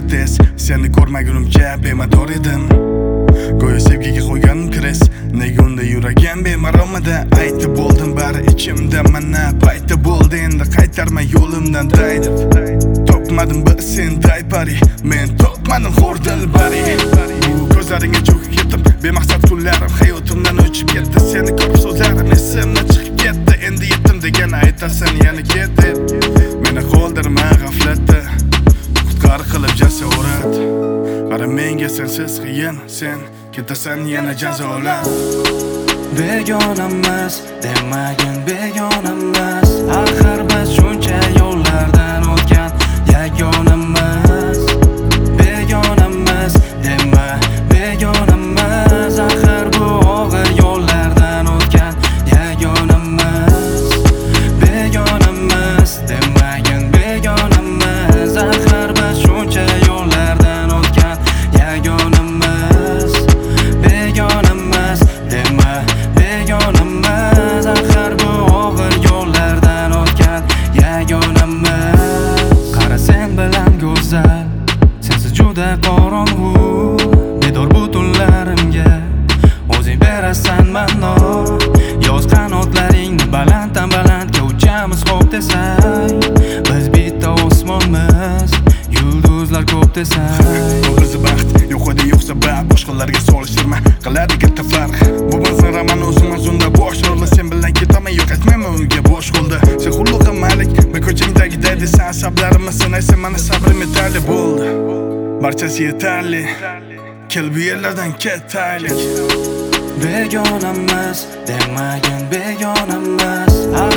tez. Seni ko'rmagunimcha bemador edim. Go'yo sevgiga qo'yganim kres. Nega unda yuragim bemaromida. Aytib bo'ldim bari ichimda, mana paytda bo'ldi endi qaytarma yo'limdan daydib. Topmadim bir senday pari, men topmadim xo'rdil bari. Bu ko'zlaringga cho'kib ketdim, bemaqsad kunlarim hayotimdan o'chib ketdi. Seni ko'rib so'zlarim esimdan chiqib ketdi. Endi yetdim degan aytasan yana ketib. Meni qoldirma g'aflatda, qutqar qilib jasorat. Qara menga sensiz qiyin, sen ketasan yana jazolab. Begonamiz demagin begonamiz, axir biz shuncha yo'llardan o'tgan yagonamiz. Begonamiz dema begonamiz, axir bu og'ir yo'llardan o'tgan yagonamiz. Begonamiz demagin begonamiz, axir biz shuncha yo'llardan o'tgan yagonamiz. Begonamiz dema begonamiz, axir bu og'ir yo'llardan o'tgan yagonamiz. Qara sen bilan go'zal, sensiz juda qorong'u. Bedor bu tunlarimga o'zing berasan ma'no. Yoz qanotlaringni balanddan balandga uchamiz xo'p desang. Biz bitta osmonmiz, yulduzlar ko'p desang. Bu bizni baxt, yo'qida yo'q sabab, boshqalarga solishtirma, qiladi katta farq. Bu bizning roman o'zimiz unda bosh rolda. Sen bilan ketaman, yo'q aytmayman unga bosh qo'lda. Sen xulluqqa malik, men ko'changdagidek desan, sablarimni sinaysan, mana sabrim yetarli bo'ldi. Barchasi yetarli, kel bu yerlardan ketaylik. Begonamiz demagin begonamiz,